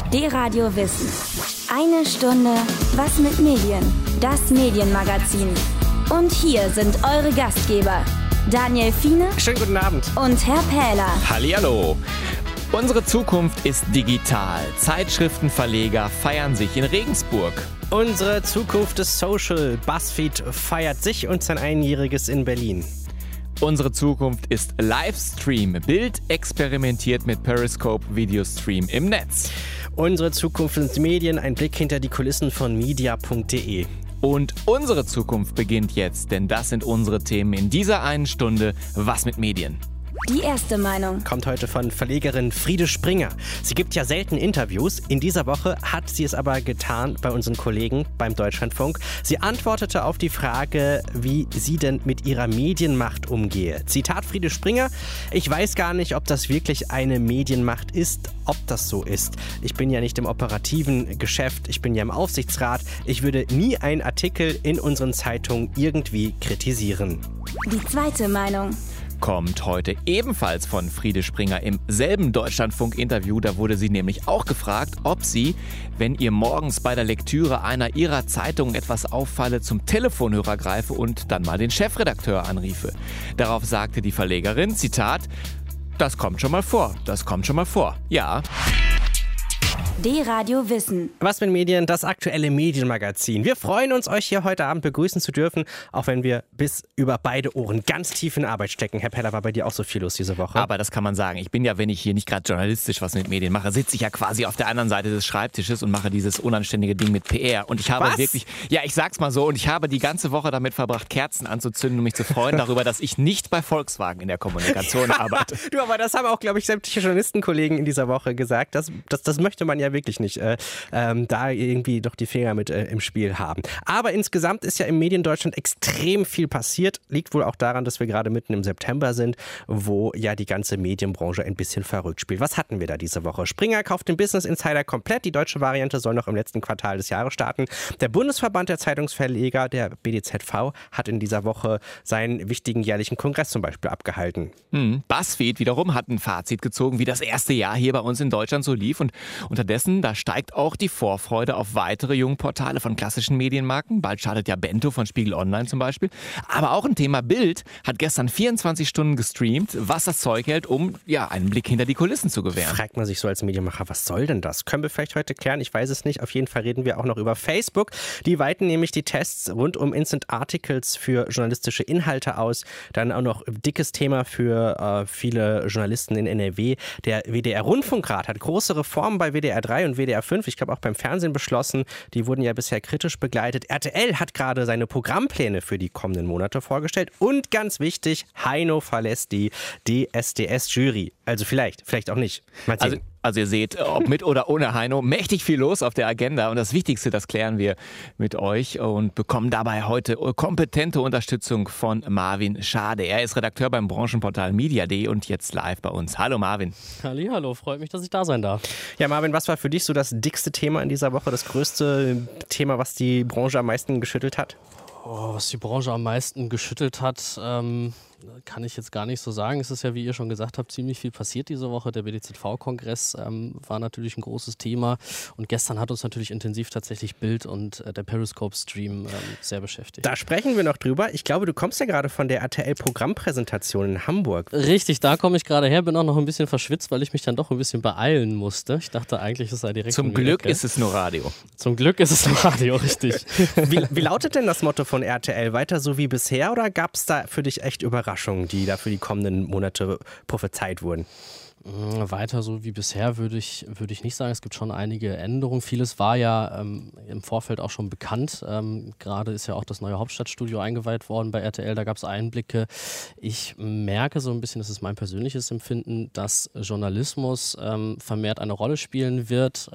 D-Radio Wissen. Eine Stunde Was mit Medien? Das Medienmagazin. Und hier sind eure Gastgeber Daniel Fiene. Schönen guten Abend. Und Herr Pähler. Hallihallo. Unsere Zukunft ist digital. Zeitschriftenverleger feiern sich in Regensburg. Unsere Zukunft ist social. BuzzFeed feiert sich und sein Einjähriges in Berlin. Unsere Zukunft ist Livestream. Bild experimentiert mit Periscope-Videostream im Netz. Unsere Zukunft sind Medien. Ein Blick hinter die Kulissen von media.de. Und unsere Zukunft beginnt jetzt, denn das sind unsere Themen in dieser einen Stunde Was mit Medien? Die erste Meinung kommt heute von Verlegerin Friede Springer. Sie gibt ja selten Interviews. In dieser Woche hat sie es aber getan bei unseren Kollegen beim Deutschlandfunk. Sie antwortete auf die Frage, wie sie denn mit ihrer Medienmacht umgehe. Zitat Friede Springer: Ich weiß gar nicht, ob das wirklich eine Medienmacht ist, ob das so ist. Ich bin ja nicht im operativen Geschäft, ich bin ja im Aufsichtsrat. Ich würde nie einen Artikel in unseren Zeitungen irgendwie kritisieren. Die zweite Meinung kommt heute ebenfalls von Friede Springer im selben Deutschlandfunk-Interview. Da wurde sie nämlich auch gefragt, ob sie, wenn ihr morgens bei der Lektüre einer ihrer Zeitungen etwas auffalle, zum Telefonhörer greife und dann mal den Chefredakteur anriefe. Darauf sagte die Verlegerin, Zitat, das kommt schon mal vor, das kommt schon mal vor. Ja. D-Radio Wissen. Was mit Medien? Das aktuelle Medienmagazin. Wir freuen uns, euch hier heute Abend begrüßen zu dürfen, auch wenn wir bis über beide Ohren ganz tief in Arbeit stecken. Herr Peller, war bei dir auch so viel los diese Woche? Aber das kann man sagen. Ich bin ja, wenn ich hier nicht gerade journalistisch was mit Medien mache, sitze ich ja quasi auf der anderen Seite des Schreibtisches und mache dieses unanständige Ding mit PR. Und ich habe wirklich, ja, ich sag's mal so, und ich habe die ganze Woche damit verbracht, Kerzen anzuzünden und mich zu freuen darüber, dass ich nicht bei Volkswagen in der Kommunikation arbeite. Du, aber das haben auch, glaube ich, sämtliche Journalistenkollegen in dieser Woche gesagt. Das möchte man ja wirklich nicht da irgendwie doch die Finger mit im Spiel haben. Aber insgesamt ist ja im Mediendeutschland extrem viel passiert. Liegt wohl auch daran, dass wir gerade mitten im September sind, wo ja die ganze Medienbranche ein bisschen verrückt spielt. Was hatten wir da diese Woche? Springer kauft den Business Insider komplett. Die deutsche Variante soll noch im letzten Quartal des Jahres starten. Der Bundesverband der Zeitungsverleger, der BDZV, hat in dieser Woche seinen wichtigen jährlichen Kongress zum Beispiel abgehalten. BuzzFeed wiederum hat ein Fazit gezogen, wie das erste Jahr hier bei uns in Deutschland so lief. Und unterdessen, da steigt auch die Vorfreude auf weitere Jungportale von klassischen Medienmarken. Bald startet ja Bento von Spiegel Online zum Beispiel. Aber auch ein Thema Bild hat gestern 24 Stunden gestreamt, was das Zeug hält, um ja einen Blick hinter die Kulissen zu gewähren. Fragt man sich so als Medienmacher, was soll denn das? Können wir vielleicht heute klären? Ich weiß es nicht. Auf jeden Fall reden wir auch noch über Facebook. Die weiten nämlich die Tests rund um Instant Articles für journalistische Inhalte aus. Dann auch noch ein dickes Thema für viele Journalisten in NRW. Der WDR-Rundfunkrat hat große Reformen bei WDR 3 und WDR 5, ich glaube auch beim Fernsehen beschlossen. Die wurden ja bisher kritisch begleitet. RTL hat gerade seine Programmpläne für die kommenden Monate vorgestellt. Und ganz wichtig, Heino verlässt die DSDS-Jury. Also vielleicht auch nicht. Mal sehen. Also ihr seht, ob mit oder ohne Heino, mächtig viel los auf der Agenda. Und das Wichtigste, das klären wir mit euch und bekommen dabei heute kompetente Unterstützung von Marvin Schade. Er ist Redakteur beim Branchenportal Media.de und jetzt live bei uns. Hallo Marvin. Hallo, freut mich, dass ich da sein darf. Ja Marvin, was war für dich so das dickste Thema in dieser Woche, das größte Thema, was die Branche am meisten geschüttelt hat? Was die Branche am meisten geschüttelt hat, kann ich jetzt gar nicht so sagen. Es ist ja, wie ihr schon gesagt habt, ziemlich viel passiert diese Woche. Der BDZV-Kongress war natürlich ein großes Thema und gestern hat uns natürlich intensiv tatsächlich Bild und der Periscope-Stream sehr beschäftigt. Da sprechen wir noch drüber. Ich glaube, du kommst ja gerade von der RTL-Programmpräsentation in Hamburg. Richtig, da komme ich gerade her, bin auch noch ein bisschen verschwitzt, weil ich mich dann doch ein bisschen beeilen musste. Ich dachte eigentlich, es sei direkt Zum Glück ist es nur Radio. Zum Glück ist es nur Radio, richtig. Wie lautet denn das Motto von RTL? Weiter so wie bisher oder gab es da für dich echt Überraschungen, die da für die kommenden Monate prophezeit wurden? Weiter so wie bisher würde ich nicht sagen. Es gibt schon einige Änderungen. Vieles war ja im Vorfeld auch schon bekannt. Gerade ist ja auch das neue Hauptstadtstudio eingeweiht worden bei RTL. Da gab es Einblicke. Ich merke so ein bisschen, das ist mein persönliches Empfinden, dass Journalismus vermehrt eine Rolle spielen wird.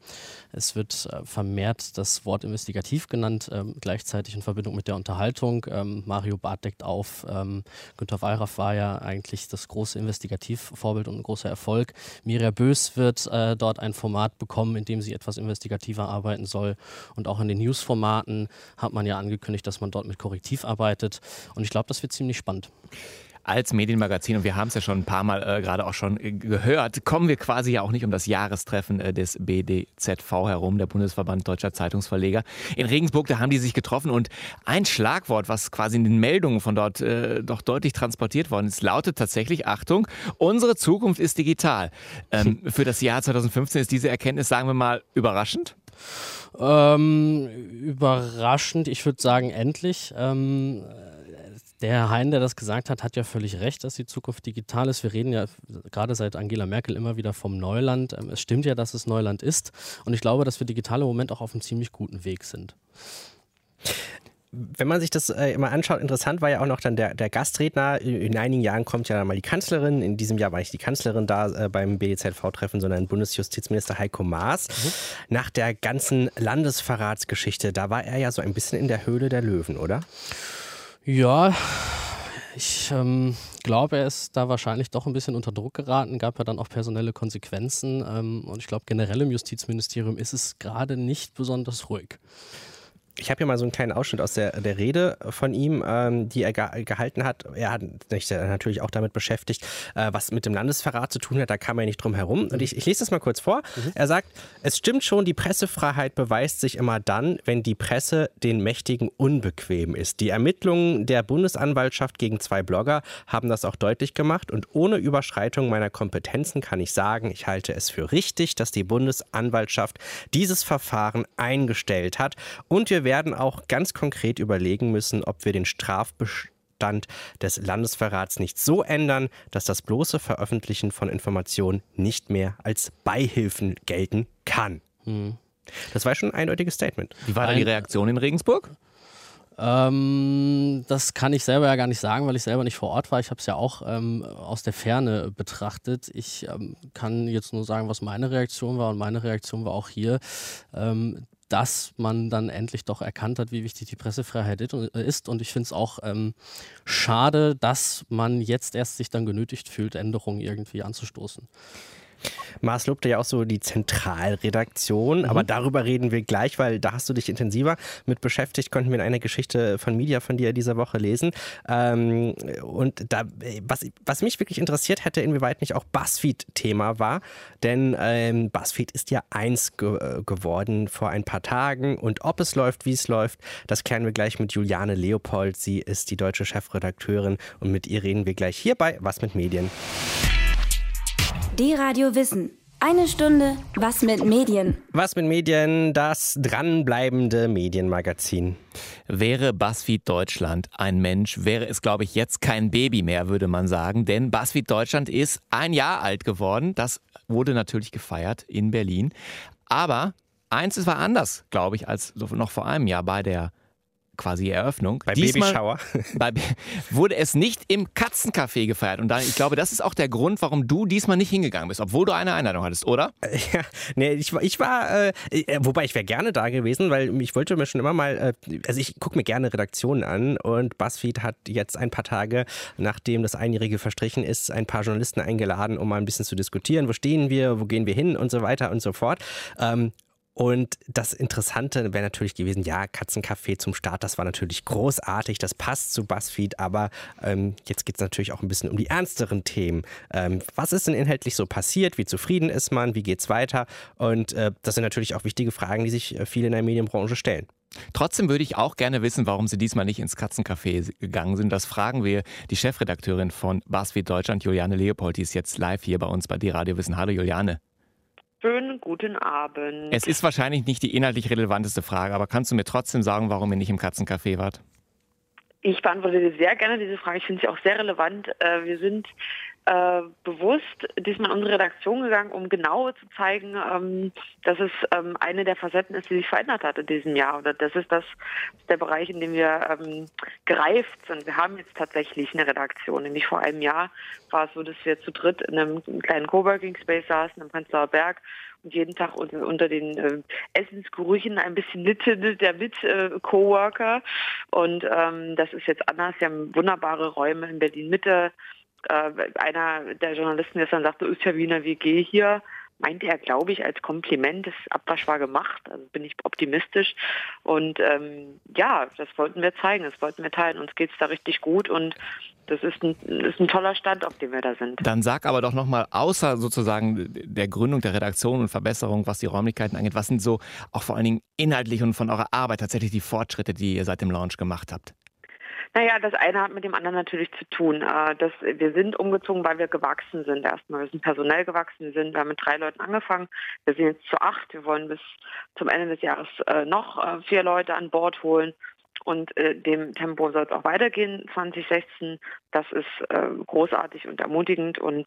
Es wird vermehrt das Wort investigativ genannt, gleichzeitig in Verbindung mit der Unterhaltung. Mario Barth deckt auf. Günter Wallraff war ja eigentlich das große Investigativvorbild und ein großer Erfolg. Mirja Bös wird dort ein Format bekommen, in dem sie etwas investigativer arbeiten soll. Und auch in den News-Formaten hat man ja angekündigt, dass man dort mit Korrektiv arbeitet. Und ich glaube, das wird ziemlich spannend. als Medienmagazin, und wir haben es ja schon ein paar Mal gerade auch schon gehört, kommen wir quasi ja auch nicht um das Jahrestreffen des BDZV herum, der Bundesverband Deutscher Zeitungsverleger. In Regensburg, da haben die sich getroffen und ein Schlagwort, was quasi in den Meldungen von dort doch deutlich transportiert worden ist, lautet tatsächlich, Achtung, unsere Zukunft ist digital. Für das Jahr 2015 ist diese Erkenntnis, sagen wir mal, überraschend? Überraschend, ich würde sagen, endlich. Der Herr Hein, der das gesagt hat, hat ja völlig recht, dass die Zukunft digital ist. Wir reden ja gerade seit Angela Merkel immer wieder vom Neuland. Es stimmt ja, dass es Neuland ist. Und ich glaube, dass wir digital im Moment auch auf einem ziemlich guten Weg sind. Wenn man sich das immer anschaut, interessant war ja auch noch dann der Gastredner. In einigen Jahren kommt ja dann mal die Kanzlerin. In diesem Jahr war nicht die Kanzlerin da beim BDZV-Treffen, sondern Bundesjustizminister Heiko Maas. Nach der ganzen Landesverratsgeschichte, da war er ja so ein bisschen in der Höhle der Löwen, oder? Ja, ich glaube, er ist da wahrscheinlich doch ein bisschen unter Druck geraten. Gab ja dann auch personelle Konsequenzen. Und ich glaube, generell im Justizministerium ist es gerade nicht besonders ruhig. Ich habe hier mal so einen kleinen Ausschnitt aus der Rede von ihm, die er gehalten hat. Er hat sich natürlich auch damit beschäftigt, was mit dem Landesverrat zu tun hat. Da kam er nicht drum herum. Und ich lese das mal kurz vor. Er sagt, es stimmt schon, die Pressefreiheit beweist sich immer dann, wenn die Presse den Mächtigen unbequem ist. Die Ermittlungen der Bundesanwaltschaft gegen 2 Blogger haben das auch deutlich gemacht. Und ohne Überschreitung meiner Kompetenzen kann ich sagen, ich halte es für richtig, dass die Bundesanwaltschaft dieses Verfahren eingestellt hat. Und wir werden auch ganz konkret überlegen müssen, ob wir den Strafbestand des Landesverrats nicht so ändern, dass das bloße Veröffentlichen von Informationen nicht mehr als Beihilfen gelten kann. Das war schon ein eindeutiges Statement. Wie war da die Reaktion in Regensburg? Das kann ich selber ja gar nicht sagen, weil ich selber nicht vor Ort war. Ich habe es ja auch aus der Ferne betrachtet. Ich kann jetzt nur sagen, was meine Reaktion war. Und meine Reaktion war auch hier, dass man dann endlich doch erkannt hat, wie wichtig die Pressefreiheit ist. Und ich finde es auch schade, dass man jetzt erst sich dann genötigt fühlt, Änderungen irgendwie anzustoßen. Maas lobte ja auch so die Zentralredaktion, aber darüber reden wir gleich, weil da hast du dich intensiver mit beschäftigt, konnten wir in einer Geschichte von Media von dir diese Woche lesen. Und da, was mich wirklich interessiert hätte, inwieweit nicht auch BuzzFeed Thema war, denn BuzzFeed ist ja eins geworden vor ein paar Tagen und ob es läuft, wie es läuft, das klären wir gleich mit Juliane Leopold. Sie ist die deutsche Chefredakteurin und mit ihr reden wir gleich hier bei Was mit Medien. D-Radio Wissen. Eine Stunde Was mit Medien. Was mit Medien, das dranbleibende Medienmagazin. Wäre BuzzFeed Deutschland ein Mensch, wäre es, glaube ich, jetzt kein Baby mehr, würde man sagen. Denn BuzzFeed Deutschland ist 1 Jahr alt geworden. Das wurde natürlich gefeiert in Berlin. Aber eins war anders, glaube ich, als noch vor einem Jahr bei der quasi Eröffnung. Bei Babyshower. Wurde es nicht im Katzencafé gefeiert. Und ich glaube, das ist auch der Grund, warum du diesmal nicht hingegangen bist, obwohl du eine Einladung hattest, oder? Ja, nee, ich war, wobei ich wäre gerne da gewesen, weil ich wollte mir schon immer mal, also ich gucke mir gerne Redaktionen an und BuzzFeed hat jetzt ein paar Tage, nachdem das Einjährige verstrichen ist, ein paar Journalisten eingeladen, um mal ein bisschen zu diskutieren, wo stehen wir, wo gehen wir hin und so weiter und so fort. Und das Interessante wäre natürlich gewesen, ja, Katzencafé zum Start, das war natürlich großartig, das passt zu BuzzFeed, aber jetzt geht es natürlich auch ein bisschen um die ernsteren Themen. Was ist denn inhaltlich so passiert? Wie zufrieden ist man? Wie geht's weiter? Und das sind natürlich auch wichtige Fragen, die sich viele in der Medienbranche stellen. Trotzdem würde ich auch gerne wissen, warum Sie diesmal nicht ins Katzencafé gegangen sind. Das fragen wir die Chefredakteurin von BuzzFeed Deutschland, Juliane Leopold, die ist jetzt live hier bei uns bei D-Radio Wissen. Hallo Juliane. Schönen guten Abend. Es ist wahrscheinlich nicht die inhaltlich relevanteste Frage, aber kannst du mir trotzdem sagen, warum ihr nicht im Katzencafé wart? Ich beantworte dir sehr gerne diese Frage. Ich finde sie auch sehr relevant. Wir sind bewusst diesmal in unsere Redaktion gegangen, um genau zu zeigen, dass es eine der Facetten ist, die sich verändert hat in diesem Jahr. Oder das ist der Bereich, in dem wir gereift sind. Wir haben jetzt tatsächlich eine Redaktion. Nämlich vor einem Jahr war es so, dass wir zu dritt in einem kleinen Coworking Space saßen am Prenzlauer Berg und jeden Tag unter den Essensgerüchen ein bisschen litte der Mit-Coworker. Und das ist jetzt anders. Wir haben wunderbare Räume in Berlin-Mitte. Einer der Journalisten gestern sagte, ist ja wie eine WG hier. meinte er, glaube ich, als Kompliment. Das Abwasch war gemacht, also bin ich optimistisch. Und das wollten wir zeigen, das wollten wir teilen. Uns geht es da richtig gut und das ist ein toller Stand, auf dem wir da sind. Dann sag aber doch nochmal, außer sozusagen der Gründung der Redaktion und Verbesserung, was die Räumlichkeiten angeht, was sind so auch vor allen Dingen inhaltlich und von eurer Arbeit tatsächlich die Fortschritte, die ihr seit dem Launch gemacht habt? Naja, das eine hat mit dem anderen natürlich zu tun. Wir sind umgezogen, weil wir gewachsen sind erstmal. Wir sind personell gewachsen. Wir haben mit 3 Leuten angefangen. Wir sind jetzt zu 8. Wir wollen bis zum Ende des Jahres noch 4 Leute an Bord holen. Und dem Tempo soll es auch weitergehen 2016. Das ist großartig und ermutigend. Und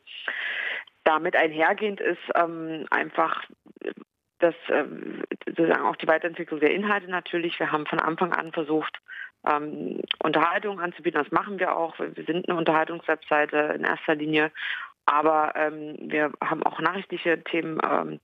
damit einhergehend ist einfach das sozusagen auch die Weiterentwicklung der Inhalte natürlich. Wir haben von Anfang an versucht, Unterhaltung anzubieten. Das machen wir auch. Wir sind eine Unterhaltungswebseite in erster Linie. Aber wir haben auch nachrichtliche Themen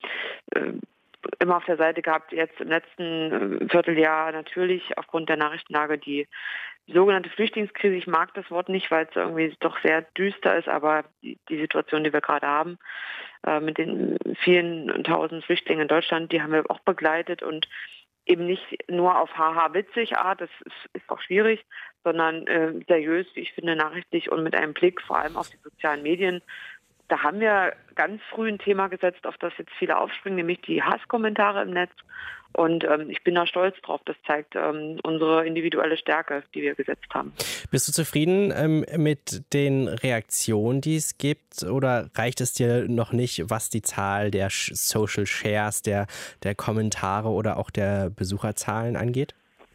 immer auf der Seite gehabt. Jetzt im letzten Vierteljahr natürlich aufgrund der Nachrichtenlage die sogenannte Flüchtlingskrise. Ich mag das Wort nicht, weil es irgendwie doch sehr düster ist, aber die Situation, die wir gerade haben, mit den vielen tausend Flüchtlingen in Deutschland, die haben wir auch begleitet und eben nicht nur auf haha witzig Art, das ist auch schwierig, sondern seriös, wie ich finde, nachrichtlich und mit einem Blick vor allem auf die sozialen Medien. Da haben wir ganz früh ein Thema gesetzt, auf das jetzt viele aufspringen, nämlich die Hasskommentare im Netz. Und ich bin da stolz drauf. Das zeigt unsere individuelle Stärke, die wir gesetzt haben. Bist du zufrieden mit den Reaktionen, die es gibt? Oder reicht es dir noch nicht, was die Zahl der Social Shares, der Kommentare oder auch der Besucherzahlen angeht?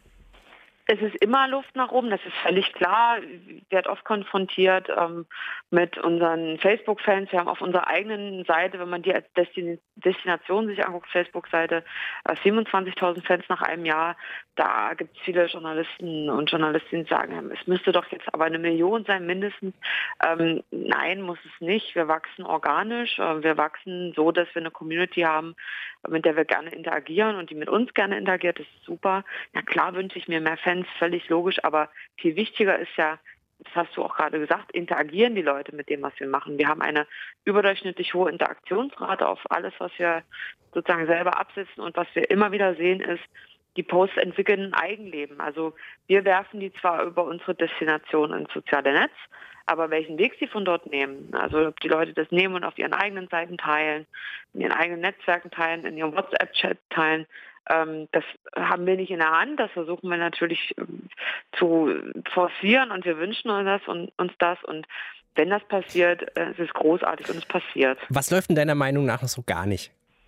Es ist immer Luft nach oben, das ist völlig klar. Ich werde oft konfrontiert mit unseren Facebook-Fans. Wir haben auf unserer eigenen Seite, wenn man die als Destination sich anguckt, Facebook-Seite, 27.000 Fans nach einem Jahr. Da gibt es viele Journalisten und Journalistinnen, die sagen, es müsste doch jetzt aber 1 Million sein mindestens. Nein, muss es nicht. Wir wachsen organisch. Wir wachsen so, dass wir eine Community haben, mit der wir gerne interagieren und die mit uns gerne interagiert. Das ist super. Ja klar wünsche ich mir mehr Fans, völlig logisch, aber viel wichtiger ist ja, das hast du auch gerade gesagt, interagieren die Leute mit dem, was wir machen. Wir haben eine überdurchschnittlich hohe Interaktionsrate auf alles, was wir sozusagen selber absetzen und was wir immer wieder sehen ist, die Posts entwickeln ein Eigenleben. Also wir werfen die zwar über unsere Destination ins soziale Netz, aber welchen Weg sie von dort nehmen, also ob die Leute das nehmen und auf ihren eigenen Seiten teilen, in ihren eigenen Netzwerken teilen, in ihrem WhatsApp-Chat teilen, das haben wir nicht in der Hand. Das versuchen wir natürlich zu forcieren und wir wünschen uns das. Und wenn das passiert, es ist großartig und es passiert. Was läuft in deiner Meinung nach noch so gar nicht?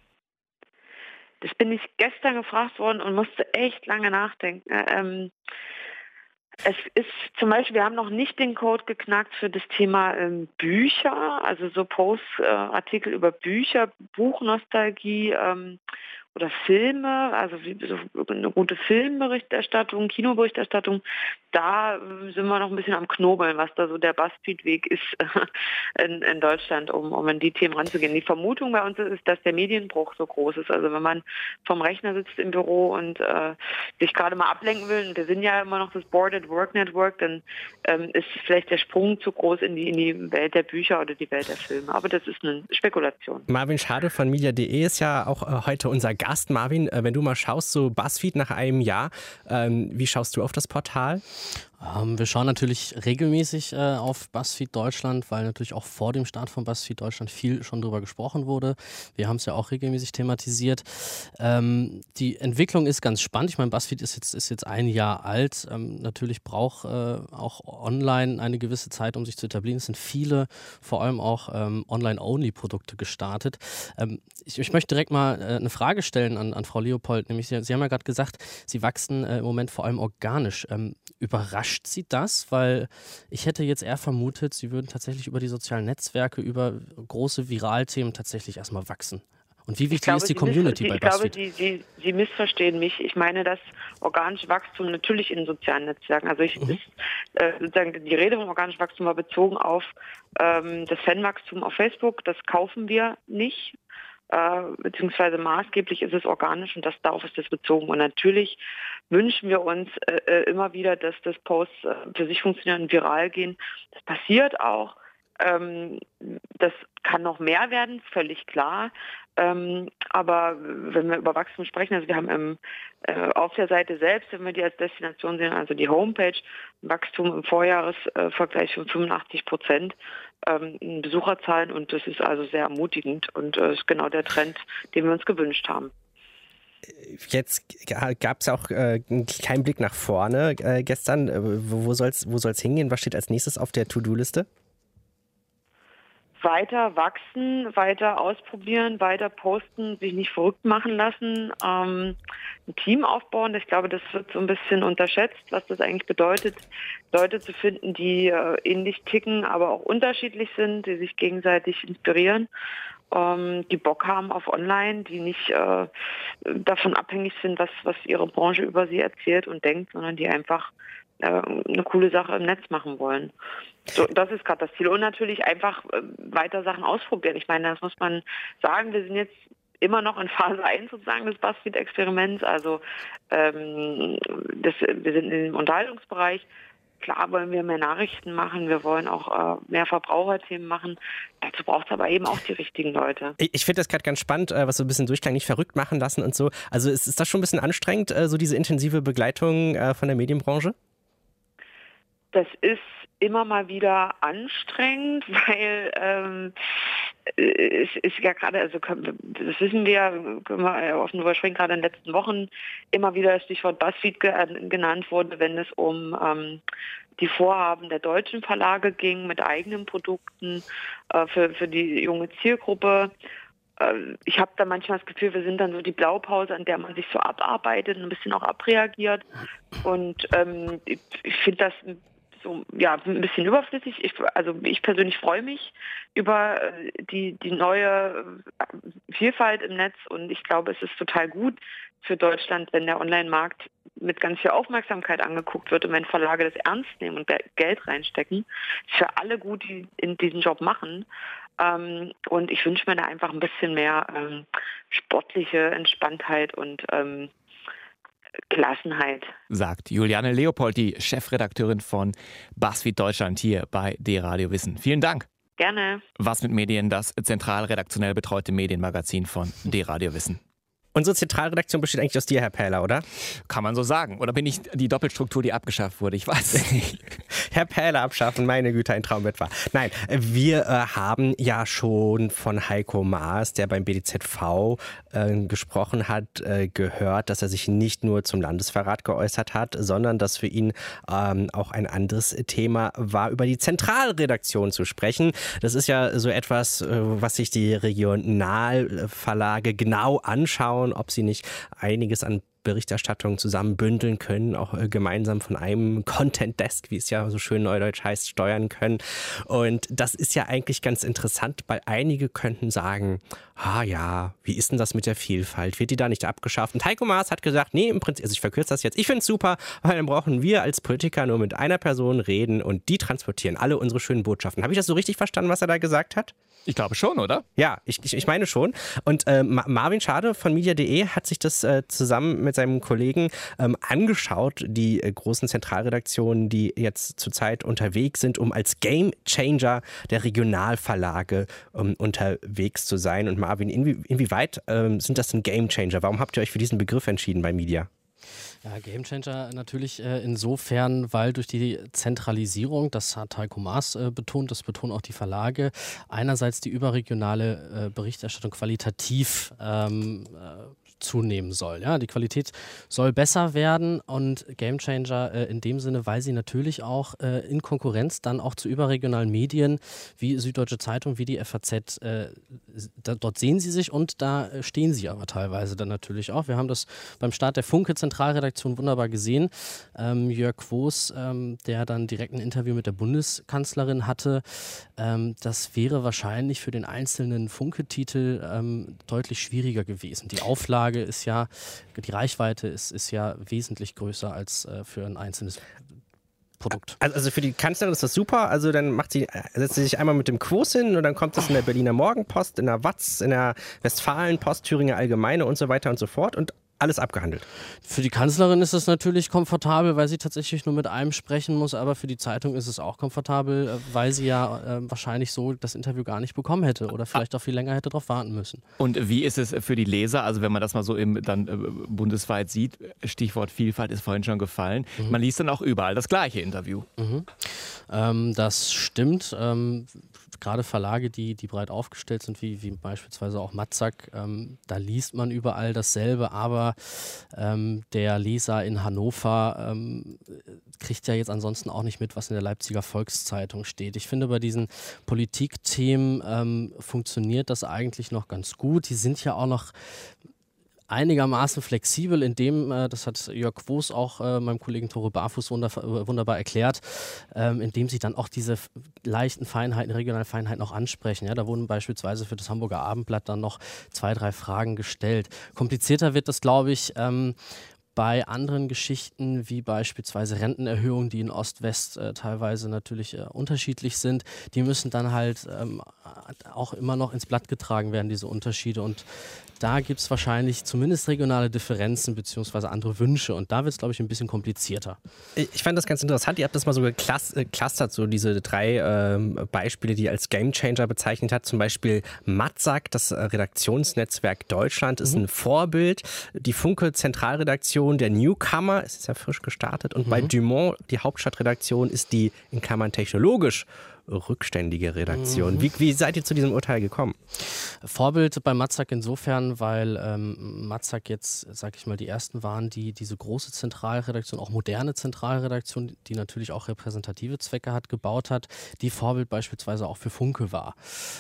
Das bin ich gestern gefragt worden und musste echt lange nachdenken. Es ist zum Beispiel, wir haben noch nicht den Code geknackt für das Thema Bücher, also so Artikel über Bücher, Buchnostalgie oder Filme, also so eine gute Filmberichterstattung, Kinoberichterstattung. Da sind wir noch ein bisschen am Knobeln, was da so der Buzzfeed-Weg ist in Deutschland, um in die Themen ranzugehen. Die Vermutung bei uns ist, dass der Medienbruch so groß ist. Also wenn man vom Rechner sitzt im Büro und sich gerade mal ablenken will, und wir sind ja immer noch das Board at Work Network, dann ist vielleicht der Sprung zu groß in die Welt der Bücher oder die Welt der Filme. Aber das ist eine Spekulation. Marvin Schade von media.de ist ja auch heute unser Gast. Marvin, wenn du mal schaust, so Buzzfeed nach einem Jahr, wie schaust du auf das Portal? Wir schauen natürlich regelmäßig auf Buzzfeed Deutschland, weil natürlich auch vor dem Start von Buzzfeed Deutschland viel schon darüber gesprochen wurde. Wir haben es ja auch regelmäßig thematisiert. Die Entwicklung ist ganz spannend. Ich meine, Buzzfeed ist jetzt 1 Jahr alt. Natürlich braucht auch online eine gewisse Zeit, um sich zu etablieren. Es sind viele, vor allem auch Online-Only-Produkte gestartet. Ich möchte direkt mal eine Frage stellen an Frau Leopold. Nämlich, Sie haben ja gerade gesagt, Sie wachsen im Moment vor allem organisch. Überrascht Sie das? Weil ich hätte jetzt eher vermutet, Sie würden tatsächlich über die sozialen Netzwerke, über große Viralthemen tatsächlich erstmal wachsen. Und wie wichtig ist die Community bei Buzzfeed? Ich glaube, Sie missverstehen mich. Ich meine das organische Wachstum natürlich in sozialen Netzwerken. Also sozusagen die Rede vom organischen Wachstum war bezogen auf das Fanwachstum auf Facebook. Das kaufen wir nicht. Beziehungsweise maßgeblich ist es organisch und darauf ist das bezogen. Und natürlich wünschen wir uns immer wieder, dass das Posts für sich funktionieren und viral gehen. Das passiert auch. Das kann noch mehr werden, völlig klar. Aber wenn wir über Wachstum sprechen, also wir haben auf der Seite selbst, wenn wir die als Destination sehen, also die Homepage, Wachstum im Vorjahresvergleich von 85% in Besucherzahlen, und das ist also sehr ermutigend und ist genau der Trend, den wir uns gewünscht haben. Jetzt gab es auch einen kleinen Blick nach vorne gestern. Wo soll's hingehen? Was steht als nächstes auf der To-Do-Liste? Weiter wachsen, weiter ausprobieren, weiter posten, sich nicht verrückt machen lassen, ein Team aufbauen. Ich glaube, das wird so ein bisschen unterschätzt, was das eigentlich bedeutet, Leute zu finden, die ähnlich ticken, aber auch unterschiedlich sind, die sich gegenseitig inspirieren, die Bock haben auf Online, die nicht davon abhängig sind, was ihre Branche über sie erzählt und denkt, sondern die einfach eine coole Sache im Netz machen wollen. So, das ist gerade das Ziel. Und natürlich einfach weiter Sachen ausprobieren. Ich meine, das muss man sagen, wir sind jetzt immer noch in Phase 1 sozusagen des BuzzFeed-Experiments. Also wir sind im Unterhaltungsbereich. Klar wollen wir mehr Nachrichten machen, wir wollen auch mehr Verbraucherthemen machen. Dazu braucht es aber eben auch die richtigen Leute. Ich finde das gerade ganz spannend, was so ein bisschen durchklang, nicht verrückt machen lassen und so. Also ist das schon ein bisschen anstrengend, so diese intensive Begleitung von der Medienbranche? Das ist immer mal wieder anstrengend, weil es ist ja gerade, also das wissen wir, können wir offen drüber sprechen, gerade in den letzten Wochen immer wieder das Stichwort BuzzFeed genannt wurde, wenn es um die Vorhaben der deutschen Verlage ging mit eigenen Produkten für die junge Zielgruppe. Ich habe da manchmal das Gefühl, wir sind dann so die Blaupause, an der man sich so abarbeitet und ein bisschen auch abreagiert. Und ich finde das ein bisschen überflüssig. Ich persönlich freue mich über die neue Vielfalt im Netz, und ich glaube, es ist total gut für Deutschland, wenn der Online-Markt mit ganz viel Aufmerksamkeit angeguckt wird und wenn Verlage das ernst nehmen und Geld reinstecken. Es ist für alle gut, die in diesen Job machen. Und ich wünsche mir da einfach ein bisschen mehr sportliche Entspanntheit und Gelassenheit. Sagt Juliane Leopold, die Chefredakteurin von BuzzFeed Deutschland hier bei D-Radio Wissen. Vielen Dank. Gerne. Was mit Medien, das zentral redaktionell betreute Medienmagazin von D-Radio Wissen. Unsere Zentralredaktion besteht eigentlich aus dir, Herr Pähler, oder? Kann man so sagen. Oder bin ich die Doppelstruktur, die abgeschafft wurde? Ich weiß es nicht. Herr Pähler abschaffen, meine Güte, ein Traumwett war. Nein, wir haben ja schon von Heiko Maas, der beim BDZV gesprochen hat, gehört, dass er sich nicht nur zum Landesverrat geäußert hat, sondern dass für ihn auch ein anderes Thema war, über die Zentralredaktion zu sprechen. Das ist ja so etwas, was sich die Regionalverlage genau anschauen, ob sie nicht einiges an Berichterstattung zusammenbündeln können, auch gemeinsam von einem Content Desk, wie es ja so schön neudeutsch heißt, steuern können. Und das ist ja eigentlich ganz interessant, weil einige könnten sagen, wie ist denn das mit der Vielfalt? Wird die da nicht abgeschafft? Und Heiko Maas hat gesagt, nee, im Prinzip, also ich verkürze das jetzt, ich finde es super, weil dann brauchen wir als Politiker nur mit einer Person reden und die transportieren alle unsere schönen Botschaften. Habe ich das so richtig verstanden, was er da gesagt hat? Ich glaube schon, oder? Ja, ich meine schon. Und Marvin Schade von media.de hat sich das zusammen mit seinem Kollegen angeschaut, die großen Zentralredaktionen, die jetzt zurzeit unterwegs sind, um als Gamechanger der Regionalverlage unterwegs zu sein. Und Marvin, inwieweit sind das denn Gamechanger? Warum habt ihr euch für diesen Begriff entschieden bei Media? Ja, Gamechanger natürlich insofern, weil durch die Zentralisierung, das hat Heiko Maas betont, das betonen auch die Verlage, einerseits die überregionale Berichterstattung qualitativ zunehmen soll. Ja, die Qualität soll besser werden und Gamechanger in dem Sinne, weil sie natürlich auch in Konkurrenz dann auch zu überregionalen Medien wie Süddeutsche Zeitung, wie die FAZ, dort sehen sie sich und da stehen sie aber teilweise dann natürlich auch. Wir haben das beim Start der Funke-Zentralredaktion wunderbar gesehen. Jörg Quos, der dann direkt ein Interview mit der Bundeskanzlerin hatte, das wäre wahrscheinlich für den einzelnen Funke-Titel deutlich schwieriger gewesen. Die Auflage ist ja, die Reichweite ist ja wesentlich größer als für ein einzelnes Produkt. Also für die Kanzlerin ist das super, also dann setzt sie sich einmal mit dem Quos hin und dann kommt das in der Berliner Morgenpost, in der WAZ, in der Westfalenpost, Thüringer Allgemeine und so weiter und so fort. Und alles abgehandelt. Für die Kanzlerin ist es natürlich komfortabel, weil sie tatsächlich nur mit einem sprechen muss, aber für die Zeitung ist es auch komfortabel, weil sie ja wahrscheinlich so das Interview gar nicht bekommen hätte oder vielleicht auch viel länger hätte darauf warten müssen. Und wie ist es für die Leser, also wenn man das mal so bundesweit sieht, Stichwort Vielfalt ist vorhin schon gefallen, man liest dann auch überall das gleiche Interview. Das stimmt. Gerade Verlage, die breit aufgestellt sind, wie beispielsweise auch Matzak, da liest man überall dasselbe, aber der Leser in Hannover kriegt ja jetzt ansonsten auch nicht mit, was in der Leipziger Volkszeitung steht. Ich finde, bei diesen Politikthemen funktioniert das eigentlich noch ganz gut. Die sind ja auch noch einigermaßen flexibel, indem, das hat Jörg Quos auch meinem Kollegen Tore Barfuß wunderbar erklärt, indem sie dann auch diese leichten Feinheiten, regionalen Feinheiten auch ansprechen. Ja, da wurden beispielsweise für das Hamburger Abendblatt dann noch 2, 3 Fragen gestellt. Komplizierter wird das, glaube ich, bei anderen Geschichten wie beispielsweise Rentenerhöhungen, die in Ost-West teilweise natürlich unterschiedlich sind, die müssen dann halt auch immer noch ins Blatt getragen werden, diese Unterschiede. Und da gibt es wahrscheinlich zumindest regionale Differenzen bzw. andere Wünsche. Und da wird es, glaube ich, ein bisschen komplizierter. Ich fand das ganz interessant. Ihr habt das mal so geclustert, so diese 3 Beispiele, die ihr als Gamechanger bezeichnet hat. Zum Beispiel Matzak, das Redaktionsnetzwerk Deutschland, ist ein Vorbild. Die Funke-Zentralredaktion, der Newcomer, es ist ja frisch gestartet. Und bei Dumont, die Hauptstadtredaktion, ist die in Klammern technologisch rückständige Redaktion. Wie seid ihr zu diesem Urteil gekommen? Vorbild bei Matzak insofern, weil Matzak jetzt, sag ich mal, die ersten waren, die diese große Zentralredaktion, auch moderne Zentralredaktion, die natürlich auch repräsentative Zwecke hat, gebaut hat, die Vorbild beispielsweise auch für Funke war.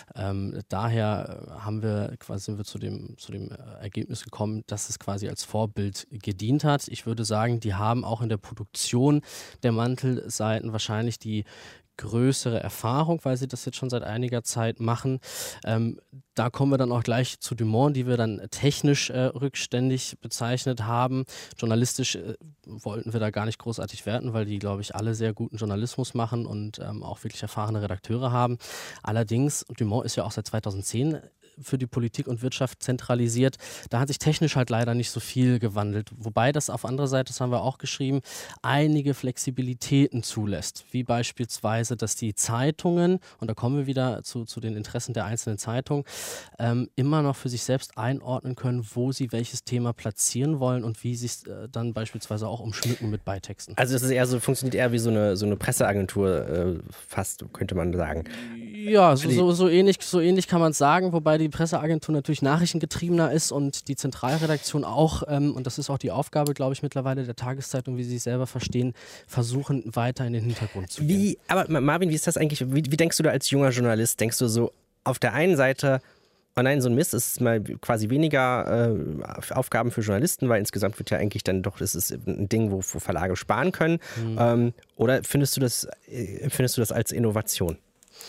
Daher sind wir zu dem Ergebnis gekommen, dass es quasi als Vorbild gedient hat. Ich würde sagen, die haben auch in der Produktion der Mantelseiten wahrscheinlich die größere Erfahrung, weil sie das jetzt schon seit einiger Zeit machen. Da kommen wir dann auch gleich zu Dumont, die wir dann technisch rückständig bezeichnet haben. Journalistisch wollten wir da gar nicht großartig werten, weil die, glaube ich, alle sehr guten Journalismus machen und auch wirklich erfahrene Redakteure haben. Allerdings, Dumont ist ja auch seit 2010 für die Politik und Wirtschaft zentralisiert. Da hat sich technisch halt leider nicht so viel gewandelt. Wobei das auf anderer Seite, das haben wir auch geschrieben, einige Flexibilitäten zulässt. Wie beispielsweise, dass die Zeitungen, und da kommen wir wieder zu den Interessen der einzelnen Zeitungen, immer noch für sich selbst einordnen können, wo sie welches Thema platzieren wollen und wie sie es dann beispielsweise auch umschmücken mit Beitexten. Also es ist eher so, funktioniert eher wie so eine Presseagentur, fast, könnte man sagen. Ja, so ähnlich kann man es sagen, wobei die Presseagentur natürlich nachrichtengetriebener ist und die Zentralredaktion auch, und das ist auch die Aufgabe, glaube ich, mittlerweile der Tageszeitung, wie sie sich selber verstehen, versuchen weiter in den Hintergrund zu gehen. Aber Marvin, wie ist das eigentlich, wie denkst du da als junger Journalist? Denkst du so auf der einen Seite, oh nein, so ein Mist, es ist mal quasi weniger Aufgaben für Journalisten, weil insgesamt wird ja eigentlich dann doch, das ist ein Ding, wo Verlage sparen können. Oder empfindest du das als Innovation?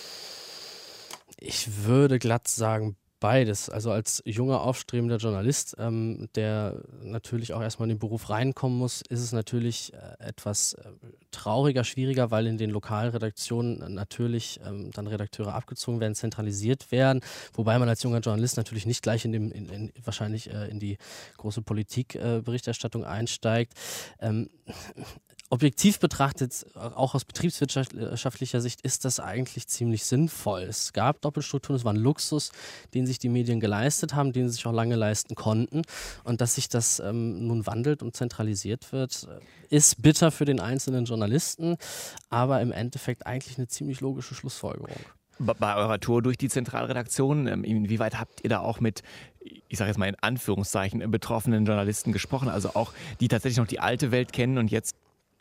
Ich würde glatt sagen, beides. Also als junger, aufstrebender Journalist, der natürlich auch erstmal in den Beruf reinkommen muss, ist es natürlich etwas trauriger, schwieriger, weil in den Lokalredaktionen natürlich dann Redakteure abgezogen werden, zentralisiert werden, wobei man als junger Journalist natürlich nicht gleich wahrscheinlich in die große Politikberichterstattung einsteigt. Objektiv betrachtet, auch aus betriebswirtschaftlicher Sicht, ist das eigentlich ziemlich sinnvoll. Es gab Doppelstrukturen, es war ein Luxus, den sich die Medien geleistet haben, den sie sich auch lange leisten konnten. Und dass sich das nun wandelt und zentralisiert wird, ist bitter für den einzelnen Journalisten, aber im Endeffekt eigentlich eine ziemlich logische Schlussfolgerung. Bei eurer Tour durch die Zentralredaktion, inwieweit habt ihr da auch mit, ich sage jetzt mal in Anführungszeichen, betroffenen Journalisten gesprochen, also auch die tatsächlich noch die alte Welt kennen und jetzt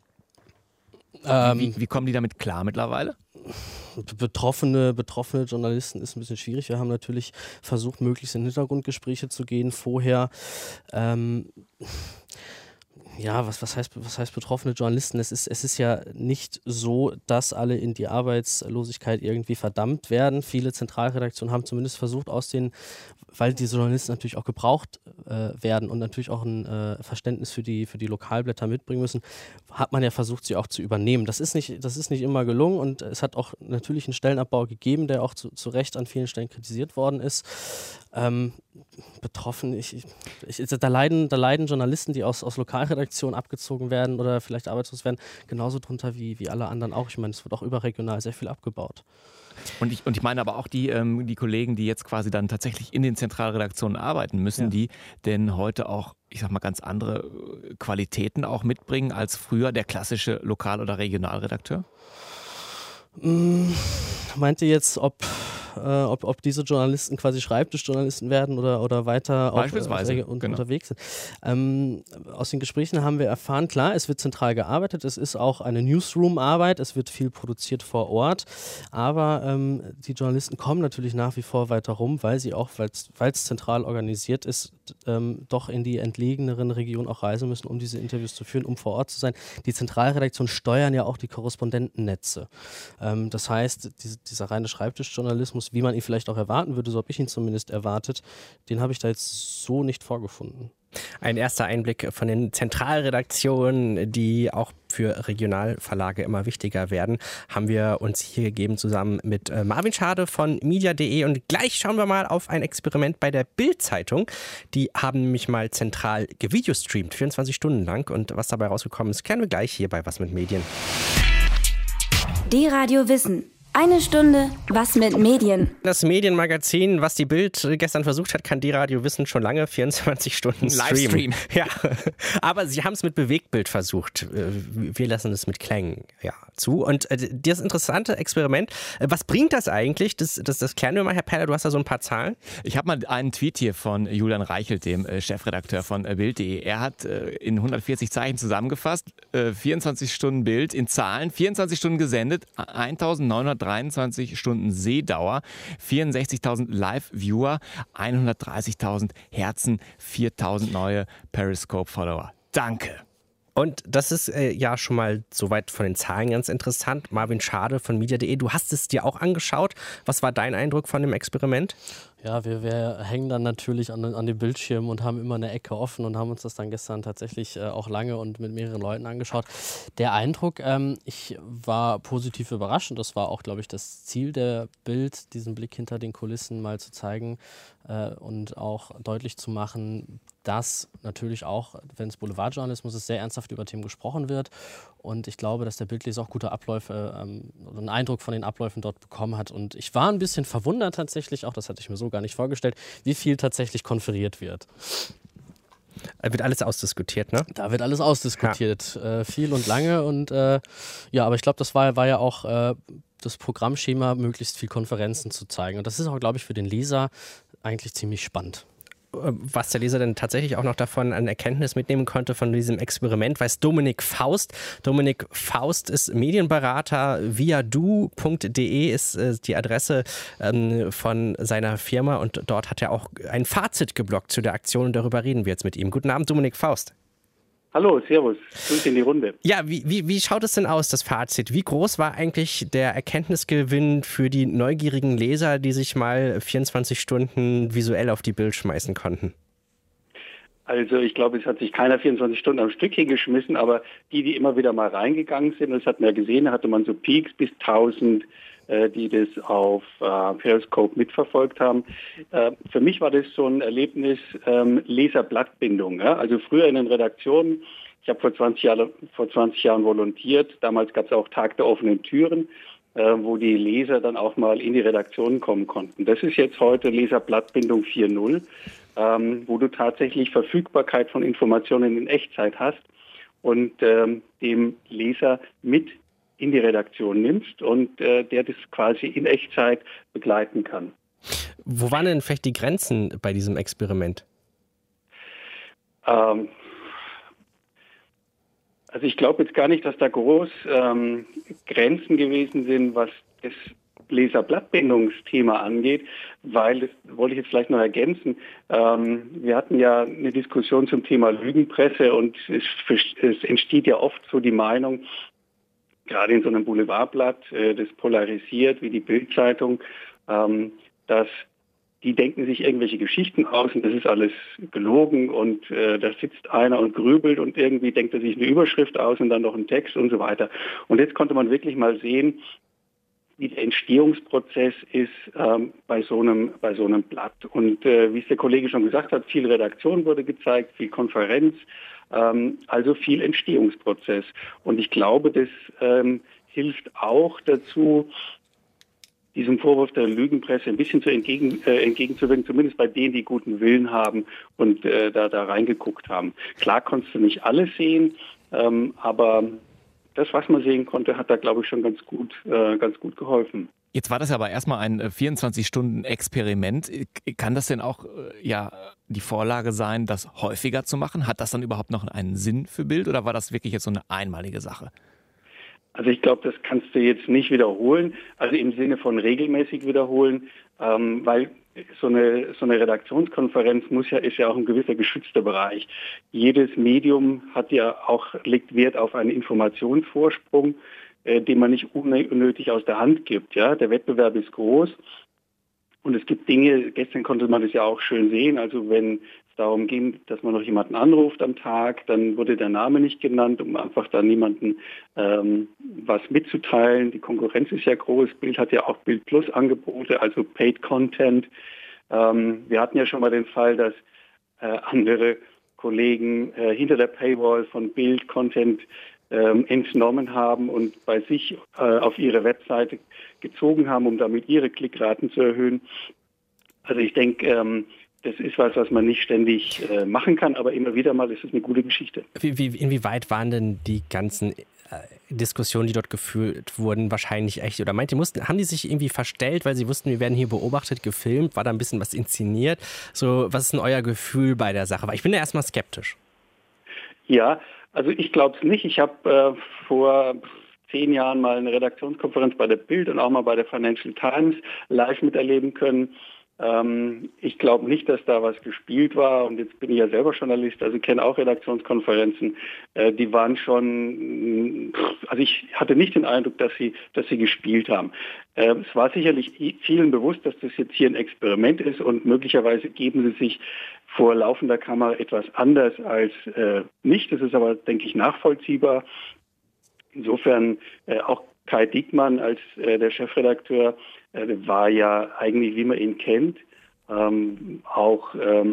wie kommen die damit klar mittlerweile? Betroffene Journalisten ist ein bisschen schwierig. Wir haben natürlich versucht, möglichst in Hintergrundgespräche zu gehen vorher. Was heißt betroffene Journalisten? Es ist ja nicht so, dass alle in die Arbeitslosigkeit irgendwie verdammt werden. Viele Zentralredaktionen haben zumindest versucht, weil diese Journalisten natürlich auch gebraucht werden und natürlich auch ein Verständnis für die Lokalblätter mitbringen müssen, hat man ja versucht, sie auch zu übernehmen. Das ist nicht immer gelungen und es hat auch natürlich einen Stellenabbau gegeben, der auch zu Recht an vielen Stellen kritisiert worden ist. Betroffen, da leiden Journalisten, die aus Lokalredaktionen abgezogen werden oder vielleicht arbeitslos werden, genauso drunter wie alle anderen auch. Ich meine, es wird auch überregional sehr viel abgebaut. Und ich meine aber auch die Kollegen, die jetzt quasi dann tatsächlich in den Zentralredaktionen arbeiten, müssen die denn heute auch, ich sag mal, ganz andere Qualitäten auch mitbringen als früher der klassische Lokal- oder Regionalredakteur? Meint ihr jetzt, ob diese Journalisten quasi Schreibtischjournalisten werden oder weiter beispielsweise unterwegs sind. Aus den Gesprächen haben wir erfahren, klar, es wird zentral gearbeitet, es ist auch eine Newsroom-Arbeit, es wird viel produziert vor Ort, aber die Journalisten kommen natürlich nach wie vor weiter rum, weil sie auch, weil es zentral organisiert ist, doch in die entlegeneren Regionen auch reisen müssen, um diese Interviews zu führen, um vor Ort zu sein. Die Zentralredaktionen steuern ja auch die Korrespondentennetze. Das heißt, dieser reine Schreibtischjournalismus, wie man ihn vielleicht auch erwarten würde, so habe ich ihn zumindest erwartet, den habe ich da jetzt so nicht vorgefunden. Ein erster Einblick von den Zentralredaktionen, die auch für Regionalverlage immer wichtiger werden, haben wir uns hier gegeben zusammen mit Marvin Schade von media.de. Und gleich schauen wir mal auf ein Experiment bei der Bild-Zeitung. Die haben nämlich mal zentral gevideostreamt, 24 Stunden lang. Und was dabei rausgekommen ist, klären wir gleich hier bei Was mit Medien. D-Radio Wissen. Eine Stunde, was mit Medien. Das Medienmagazin, was die Bild gestern versucht hat, kann D-Radio Wissen schon lange 24 Stunden streamen. Ja, aber sie haben es mit Bewegtbild versucht. Wir lassen es mit Klängen zu. Und das interessante Experiment, was bringt das eigentlich? Das klären wir mal, Herr Perler, du hast da so ein paar Zahlen. Ich habe mal einen Tweet hier von Julian Reichelt, dem Chefredakteur von Bild.de. Er hat in 140 Zeichen zusammengefasst, 24 Stunden Bild in Zahlen, 24 Stunden gesendet, 1923 Stunden Sehdauer, 64.000 Live-Viewer, 130.000 Herzen, 4.000 neue Periscope-Follower. Danke. Und das ist ja schon mal soweit von den Zahlen ganz interessant. Marvin Schade von media.de, du hast es dir auch angeschaut. Was war dein Eindruck von dem Experiment? Ja, wir hängen dann natürlich an den Bildschirmen und haben immer eine Ecke offen und haben uns das dann gestern tatsächlich auch lange und mit mehreren Leuten angeschaut. Der Eindruck, ich war positiv überrascht und das war auch, glaube ich, das Ziel der Bild, diesen Blick hinter den Kulissen mal zu zeigen und auch deutlich zu machen, dass natürlich auch, wenn es Boulevardjournalismus ist, sehr ernsthaft über Themen gesprochen wird. Und ich glaube, dass der Bildleser auch gute Abläufe oder einen Eindruck von den Abläufen dort bekommen hat. Und ich war ein bisschen verwundert tatsächlich, auch das hatte ich mir so gar nicht vorgestellt, wie viel tatsächlich konferiert wird. Da wird alles ausdiskutiert, ne? Da wird alles ausdiskutiert, viel und lange. Und aber ich glaube, das war ja auch das Programmschema, möglichst viel Konferenzen zu zeigen. Und das ist auch, glaube ich, für den Leser eigentlich ziemlich spannend. Was der Leser denn tatsächlich auch noch davon an Erkenntnis mitnehmen konnte von diesem Experiment, weiß Dominik Faust. Dominik Faust ist Medienberater. viadu.de ist die Adresse von seiner Firma und dort hat er auch ein Fazit geblockt zu der Aktion und darüber reden wir jetzt mit ihm. Guten Abend, Dominik Faust. Hallo, servus. Grüß in die Runde. Ja, wie schaut es denn aus, das Fazit? Wie groß war eigentlich der Erkenntnisgewinn für die neugierigen Leser, die sich mal 24 Stunden visuell auf die Bild schmeißen konnten? Also ich glaube, es hat sich keiner 24 Stunden am Stück hingeschmissen, aber die immer wieder mal reingegangen sind, das hat man ja gesehen, da hatte man so Peaks bis 1000, die das auf Periscope mitverfolgt haben. Für mich war das so ein Erlebnis Leserblattbindung. Ja? Also früher in den Redaktionen, ich habe vor 20 Jahren volontiert, damals gab es auch Tag der offenen Türen, wo die Leser dann auch mal in die Redaktionen kommen konnten. Das ist jetzt heute Leserblattbindung 4.0, wo du tatsächlich Verfügbarkeit von Informationen in Echtzeit hast und dem Leser mit in die Redaktion nimmst und der das quasi in Echtzeit begleiten kann. Wo waren denn vielleicht die Grenzen bei diesem Experiment? Also ich glaube jetzt gar nicht, dass da groß Grenzen gewesen sind, was das Leserblattbindungsthema angeht, weil, das wollte ich jetzt vielleicht noch ergänzen, wir hatten ja eine Diskussion zum Thema Lügenpresse und es entsteht ja oft so die Meinung, gerade in so einem Boulevardblatt, das polarisiert wie die Bild-Zeitung, dass die denken sich irgendwelche Geschichten aus und das ist alles gelogen und da sitzt einer und grübelt und irgendwie denkt er sich eine Überschrift aus und dann noch einen Text und so weiter. Und jetzt konnte man wirklich mal sehen, wie der Entstehungsprozess ist bei so einem Blatt. Und wie es der Kollege schon gesagt hat, viel Redaktion wurde gezeigt, viel Konferenz, also viel Entstehungsprozess. Und ich glaube, das hilft auch dazu, diesem Vorwurf der Lügenpresse ein bisschen entgegenzuwirken, zumindest bei denen, die guten Willen haben und da reingeguckt haben. Klar konntest du nicht alles sehen, aber das, was man sehen konnte, hat da, glaube ich, schon ganz gut geholfen. Jetzt war das aber erstmal ein 24-Stunden-Experiment. Kann das denn auch die Vorlage sein, das häufiger zu machen? Hat das dann überhaupt noch einen Sinn für Bild oder war das wirklich jetzt so eine einmalige Sache? Also ich glaube, das kannst du jetzt nicht wiederholen, also im Sinne von regelmäßig wiederholen, weil so eine Redaktionskonferenz ist ja auch ein gewisser geschützter Bereich. Jedes Medium legt Wert auf einen Informationsvorsprung, den man nicht unnötig aus der Hand gibt. Ja, der Wettbewerb ist groß. Und es gibt Dinge, gestern konnte man das ja auch schön sehen, also wenn es darum ging, dass man noch jemanden anruft am Tag, dann wurde der Name nicht genannt, um einfach da niemanden was mitzuteilen. Die Konkurrenz ist ja groß, Bild hat ja auch Bild Plus Angebote, also Paid Content. Wir hatten ja schon mal den Fall, dass andere Kollegen hinter der Paywall von Bild Content entnommen haben und bei sich auf ihre Webseite gezogen haben, um damit ihre Klickraten zu erhöhen. Also ich denke, das ist was man nicht ständig machen kann, aber immer wieder mal ist es eine gute Geschichte. Inwieweit waren denn die ganzen Diskussionen, die dort geführt wurden, wahrscheinlich echt? Oder haben die sich irgendwie verstellt, weil sie wussten, wir werden hier beobachtet, gefilmt? War da ein bisschen was inszeniert? So, was ist denn euer Gefühl bei der Sache? Weil ich bin ja erstmal skeptisch. Ja, also ich glaube es nicht. Ich habe vor 10 Jahren mal eine Redaktionskonferenz bei der Bild und auch mal bei der Financial Times live miterleben können. Ich glaube nicht, dass da was gespielt war und jetzt bin ich ja selber Journalist, also kenne auch Redaktionskonferenzen. Die waren schon, also ich hatte nicht den Eindruck, dass sie gespielt haben. Es war sicherlich vielen bewusst, dass das jetzt hier ein Experiment ist und möglicherweise geben sie sich vor laufender Kamera etwas anders als nicht. Das ist aber, denke ich, nachvollziehbar. Insofern auch Kai Diekmann als der Chefredakteur war ja eigentlich, wie man ihn kennt, auch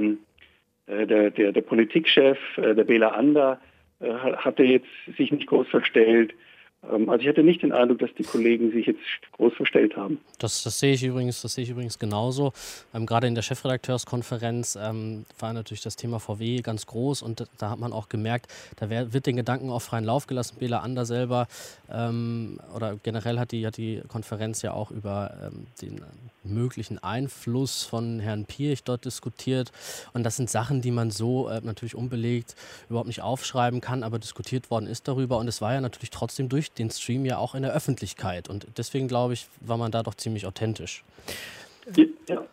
der Politikchef, der Bela Ander, hatte jetzt sich nicht groß verstellt. Also ich hatte nicht den Eindruck, dass die Kollegen sich jetzt groß verstellt haben. Das sehe ich übrigens genauso. Gerade in der Chefredakteurskonferenz war natürlich das Thema VW ganz groß und da hat man auch gemerkt, da wird den Gedanken auf freien Lauf gelassen. Bela Ander selber oder generell hat die Konferenz ja auch über den möglichen Einfluss von Herrn Piech dort diskutiert. Und das sind Sachen, die man so natürlich unbelegt überhaupt nicht aufschreiben kann, aber diskutiert worden ist darüber. Und es war ja natürlich trotzdem durch den Stream ja auch in der Öffentlichkeit. Und deswegen, glaube ich, war man da doch ziemlich authentisch. Ja.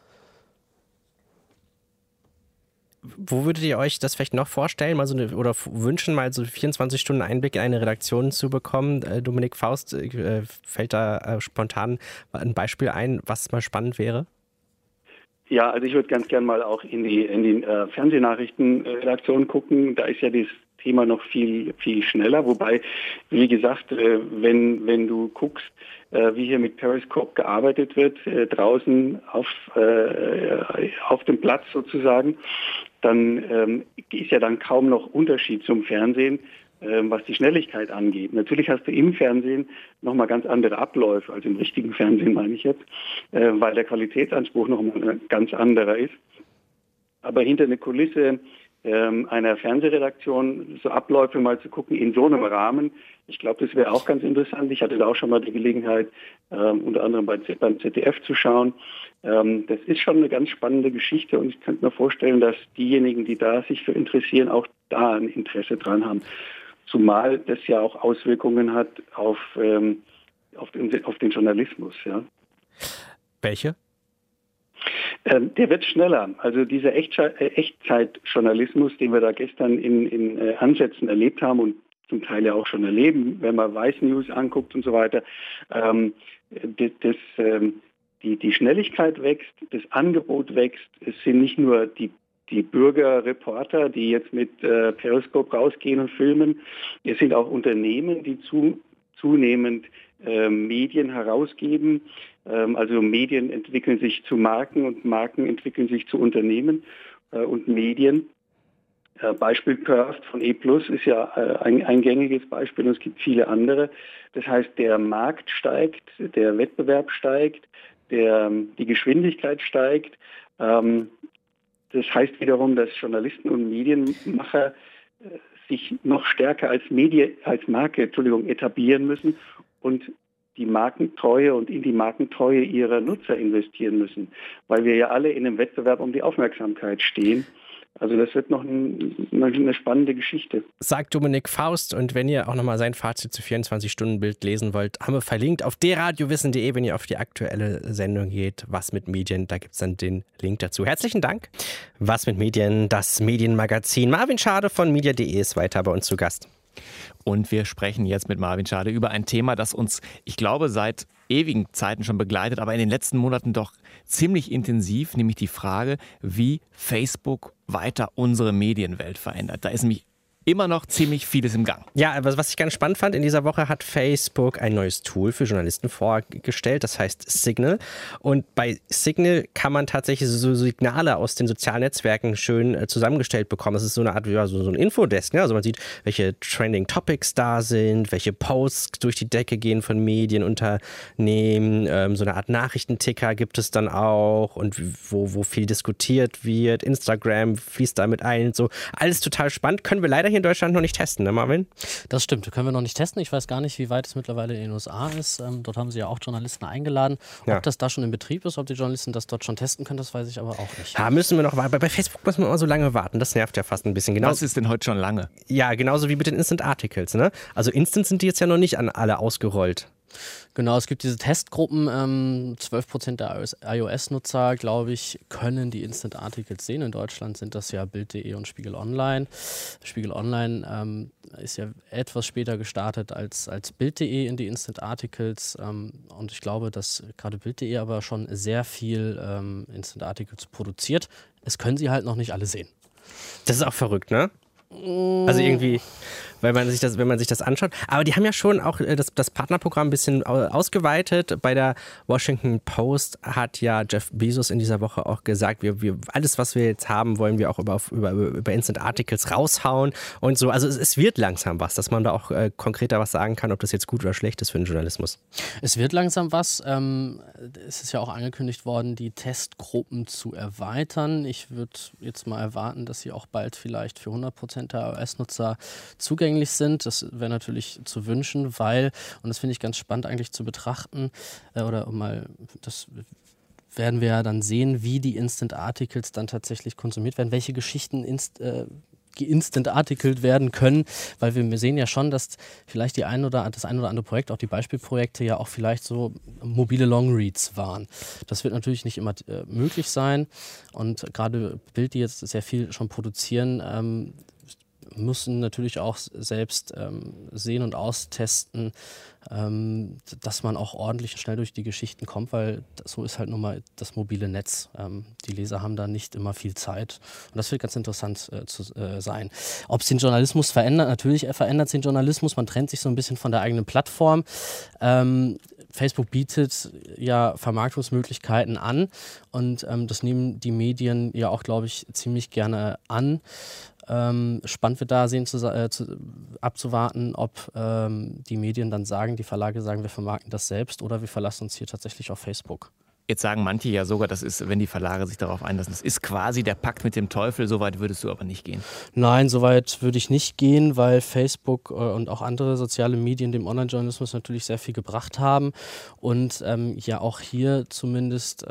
Wo würdet ihr euch das vielleicht noch vorstellen, oder wünschen, mal so 24 Stunden Einblick in eine Redaktion zu bekommen? Dominik Faust, fällt da spontan ein Beispiel ein, was mal spannend wäre? Ja, also ich würde ganz gern mal auch in die Fernsehnachrichtenredaktion gucken. Da ist ja das Thema noch viel, viel schneller. Wobei, wie gesagt, wenn du guckst, wie hier mit Periscope gearbeitet wird, draußen auf dem Platz sozusagen, dann ist ja dann kaum noch Unterschied zum Fernsehen, was die Schnelligkeit angeht. Natürlich hast du im Fernsehen nochmal ganz andere Abläufe, als im richtigen Fernsehen meine ich jetzt, weil der Qualitätsanspruch nochmal ein ganz anderer ist. Aber hinter eine Kulisse einer Fernsehredaktion so Abläufe mal zu gucken in so einem Rahmen, ich glaube, das wäre auch ganz interessant. Ich hatte da auch schon mal die Gelegenheit, unter anderem beim ZDF zu schauen. Das ist schon eine ganz spannende Geschichte und ich könnte mir vorstellen, dass diejenigen, die da sich für interessieren, auch da ein Interesse dran haben. Zumal das ja auch Auswirkungen hat auf den Journalismus. Ja. Welche? Der wird schneller. Also dieser Echtzeitjournalismus, den wir da gestern in Ansätzen erlebt haben und zum Teil ja auch schon erleben, wenn man Weiß News anguckt und so weiter, die Schnelligkeit wächst, das Angebot wächst. Es sind nicht nur die Bürgerreporter, die jetzt mit Periscope rausgehen und filmen. Es sind auch Unternehmen, die zunehmend Medien herausgeben. Also Medien entwickeln sich zu Marken und Marken entwickeln sich zu Unternehmen und Medien. Beispiel Curved von E+ ist ja ein gängiges Beispiel und es gibt viele andere. Das heißt, der Markt steigt, der Wettbewerb steigt, die Geschwindigkeit steigt. Das heißt wiederum, dass Journalisten und Medienmacher sich noch stärker als Marke etablieren müssen und die Markentreue und in die Markentreue ihrer Nutzer investieren müssen, weil wir ja alle in einem Wettbewerb um die Aufmerksamkeit stehen. Also das wird noch eine spannende Geschichte. Sagt Dominik Faust, und wenn ihr auch nochmal sein Fazit zu 24-Stunden-Bild lesen wollt, haben wir verlinkt auf derradiowissen.de, wenn ihr auf die aktuelle Sendung geht, Was mit Medien, da gibt es dann den Link dazu. Herzlichen Dank. Was mit Medien, das Medienmagazin. Marvin Schade von media.de ist weiter bei uns zu Gast. Und wir sprechen jetzt mit Marvin Schade über ein Thema, das uns, ich glaube, seit ewigen Zeiten schon begleitet, aber in den letzten Monaten doch ziemlich intensiv, nämlich die Frage, wie Facebook weiter unsere Medienwelt verändert. Da ist nämlich immer noch ziemlich vieles im Gang. Ja, aber was ich ganz spannend fand, in dieser Woche hat Facebook ein neues Tool für Journalisten vorgestellt, das heißt Signal. Und bei Signal kann man tatsächlich so Signale aus den sozialen Netzwerken schön zusammengestellt bekommen. Das ist so eine Art, ja, so ein Infodesk. Ne? Also man sieht, welche Trending Topics da sind, welche Posts durch die Decke gehen von Medienunternehmen. So eine Art Nachrichtenticker gibt es dann auch und wo viel diskutiert wird. Instagram fließt da mit ein. So alles total spannend. Können wir leider hier in Deutschland noch nicht testen, ne Marvin? Das stimmt, können wir noch nicht testen. Ich weiß gar nicht, wie weit es mittlerweile in den USA ist. Dort haben sie ja auch Journalisten eingeladen. Ob das da schon in Betrieb ist, ob die Journalisten das dort schon testen können, das weiß ich aber auch nicht. Ja, müssen wir noch warten. Bei Facebook müssen wir immer so lange warten. Das nervt ja fast ein bisschen. Genau. Was ist denn heute schon lange? Ja, genauso wie mit den Instant Articles. Ne? Also Instant sind die jetzt ja noch nicht an alle ausgerollt. Genau, es gibt diese Testgruppen. 12% der iOS-Nutzer, glaube ich, können die Instant Articles sehen. In Deutschland sind das ja Bild.de und Spiegel Online. Spiegel Online ist ja etwas später gestartet als Bild.de in die Instant Articles. Und ich glaube, dass gerade Bild.de aber schon sehr viel Instant Articles produziert. Es können sie halt noch nicht alle sehen. Das ist auch verrückt, ne? Also irgendwie, wenn man sich das anschaut. Aber die haben ja schon auch das Partnerprogramm ein bisschen ausgeweitet. Bei der Washington Post hat ja Jeff Bezos in dieser Woche auch gesagt, wir alles, was wir jetzt haben, wollen wir auch über Instant Articles raushauen und so. Also es wird langsam was, dass man da auch konkreter was sagen kann, ob das jetzt gut oder schlecht ist für den Journalismus. Es wird langsam was. Es ist ja auch angekündigt worden, die Testgruppen zu erweitern. Ich würde jetzt mal erwarten, dass sie auch bald vielleicht für 100% der iOS-Nutzer zugänglich sind. Das wäre natürlich zu wünschen, weil, und das finde ich ganz spannend eigentlich zu betrachten, das werden wir ja dann sehen, wie die Instant Articles dann tatsächlich konsumiert werden, welche Geschichten geinstant-artikelt werden können, weil wir sehen ja schon, dass vielleicht das ein oder andere Projekt, auch die Beispielprojekte ja auch vielleicht so mobile Longreads waren. Das wird natürlich nicht immer möglich sein und gerade Bild, die jetzt sehr viel schon produzieren, müssen natürlich auch selbst sehen und austesten, dass man auch ordentlich und schnell durch die Geschichten kommt, weil so ist halt nun mal das mobile Netz. Die Leser haben da nicht immer viel Zeit und das wird ganz interessant zu sein. Ob es den Journalismus verändert, natürlich verändert es den Journalismus, man trennt sich so ein bisschen von der eigenen Plattform. Facebook bietet ja Vermarktungsmöglichkeiten an und das nehmen die Medien ja auch, glaube ich, ziemlich gerne an. Spannend wird da abzuwarten, ob die Medien dann sagen, die Verlage sagen, wir vermarkten das selbst oder wir verlassen uns hier tatsächlich auf Facebook. Jetzt sagen manche ja sogar, das ist, wenn die Verlage sich darauf einlassen, das ist quasi der Pakt mit dem Teufel. So weit würdest du aber nicht gehen. Nein, so weit würde ich nicht gehen, weil Facebook und auch andere soziale Medien dem Online-Journalismus natürlich sehr viel gebracht haben und ja auch hier zumindest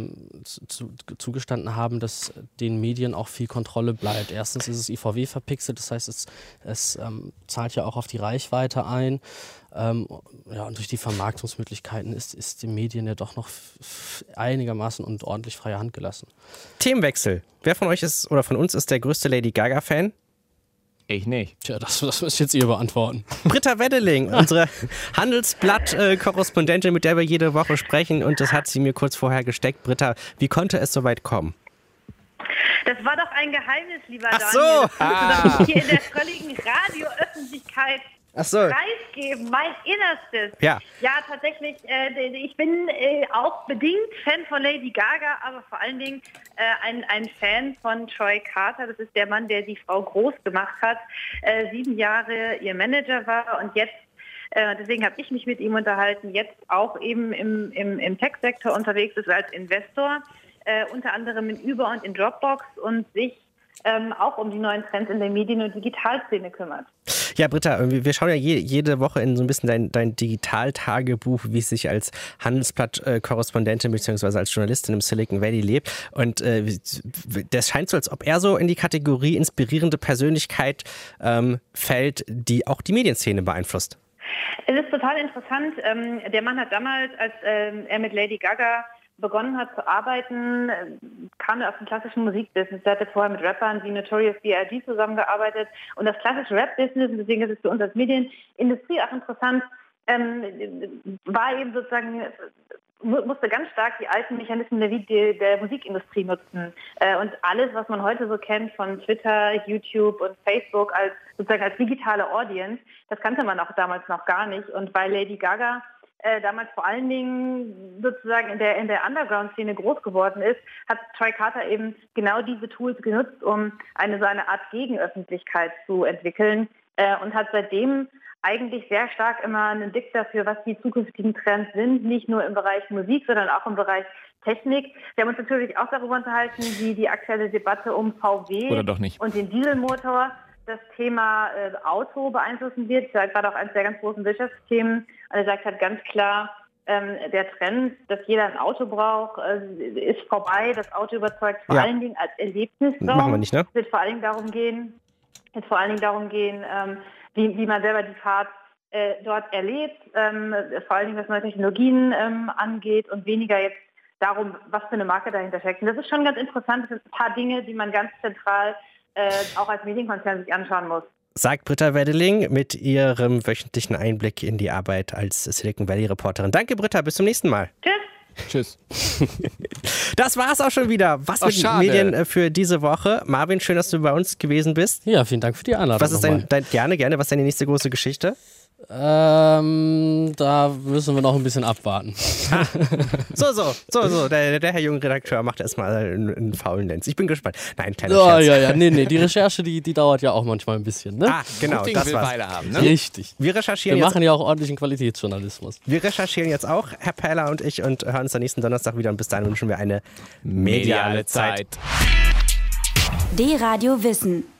zugestanden haben, dass den Medien auch viel Kontrolle bleibt. Erstens ist es IVW verpixelt, das heißt, es zahlt ja auch auf die Reichweite ein. Und durch die Vermarktungsmöglichkeiten ist den Medien ja doch noch einigermaßen und ordentlich freie Hand gelassen. Themenwechsel. Wer von euch ist oder von uns ist der größte Lady Gaga-Fan? Ich nicht. Tja, das müsst jetzt ihr beantworten. Britta Weddeling, unsere Handelsblatt-Korrespondentin, mit der wir jede Woche sprechen. Und das hat sie mir kurz vorher gesteckt. Britta, wie konnte es so weit kommen? Das war doch ein Geheimnis, lieber Ach so. Daniel. Das musst du doch hier in der völligen Radioöffentlichkeit preisgeben. Mein Innerstes. Ja, Tatsächlich. Ich bin auch bedingt Fan von Lady Gaga, aber vor allen Dingen ein Fan von Troy Carter. Das ist der Mann, der die Frau groß gemacht hat, 7 Jahre ihr Manager war und jetzt deswegen habe ich mich mit ihm unterhalten, jetzt auch eben im Tech-Sektor unterwegs ist als Investor. Unter anderem in Uber und in Dropbox und sich auch um die neuen Trends in der Medien- und Digitalszene kümmert. Ja, Britta, wir schauen ja jede Woche in so ein bisschen dein Digital-Tagebuch, wie es sich als Handelsblatt-Korrespondentin bzw. als Journalistin im Silicon Valley lebt. Und das scheint so, als ob er so in die Kategorie inspirierende Persönlichkeit fällt, die auch die Medienszene beeinflusst. Es ist total interessant. Der Mann hat damals, als er mit Lady Gaga begonnen hat zu arbeiten, kam er aus dem klassischen Musikbusiness. Er hatte vorher mit Rappern wie Notorious B.I.G. zusammengearbeitet. Und das klassische Rap-Business, deswegen ist es für uns als Medienindustrie auch interessant, war eben sozusagen, musste ganz stark die alten Mechanismen der Musikindustrie nutzen. Und alles, was man heute so kennt von Twitter, YouTube und Facebook als digitale Audience, das kannte man auch damals noch gar nicht. Und bei Lady Gaga damals vor allen Dingen sozusagen in der Underground-Szene groß geworden ist, hat Troy Carter eben genau diese Tools genutzt, um eine Art Gegenöffentlichkeit zu entwickeln und hat seitdem eigentlich sehr stark immer einen Blick dafür, was die zukünftigen Trends sind, nicht nur im Bereich Musik, sondern auch im Bereich Technik. Wir haben uns natürlich auch darüber unterhalten, wie die aktuelle Debatte um VW und den Dieselmotor das Thema Auto beeinflussen wird. Das war doch eines der ganz großen Wirtschaftsthemen. Und er sagt halt ganz klar, der Trend, dass jeder ein Auto braucht, ist vorbei. Das Auto überzeugt vor allen Dingen als Erlebnisraum. Machen wir nicht, ne? Es wird vor allen Dingen darum gehen, wie man selber die Fahrt dort erlebt, vor allen Dingen was neue Technologien angeht und weniger jetzt darum, was für eine Marke dahinter steckt. Und das ist schon ganz interessant. Das sind ein paar Dinge, die man ganz zentral auch als Medienkonzern sich anschauen muss. Sagt Britta Weddeling mit ihrem wöchentlichen Einblick in die Arbeit als Silicon Valley Reporterin. Danke, Britta. Bis zum nächsten Mal. Tschüss. Das war's auch schon wieder. Was mit Medien für diese Woche. Marvin, schön, dass du bei uns gewesen bist. Ja, vielen Dank für die Einladung. Was ist gerne, was ist deine nächste große Geschichte? Da müssen wir noch ein bisschen abwarten. So. Der Herr junge Redakteur macht erstmal einen faulen Lenz. Ich bin gespannt. Nein, kleiner Scherz. Ja. Nee, die Recherche, die dauert ja auch manchmal ein bisschen, ne? Genau, das war's. Haben, ne? Richtig. Wir machen ja auch ordentlichen Qualitätsjournalismus. Wir recherchieren jetzt auch, Herr Perler und ich, und hören uns dann nächsten Donnerstag wieder. Und bis dahin wünschen wir eine mediale Zeit. D-Radio Wissen.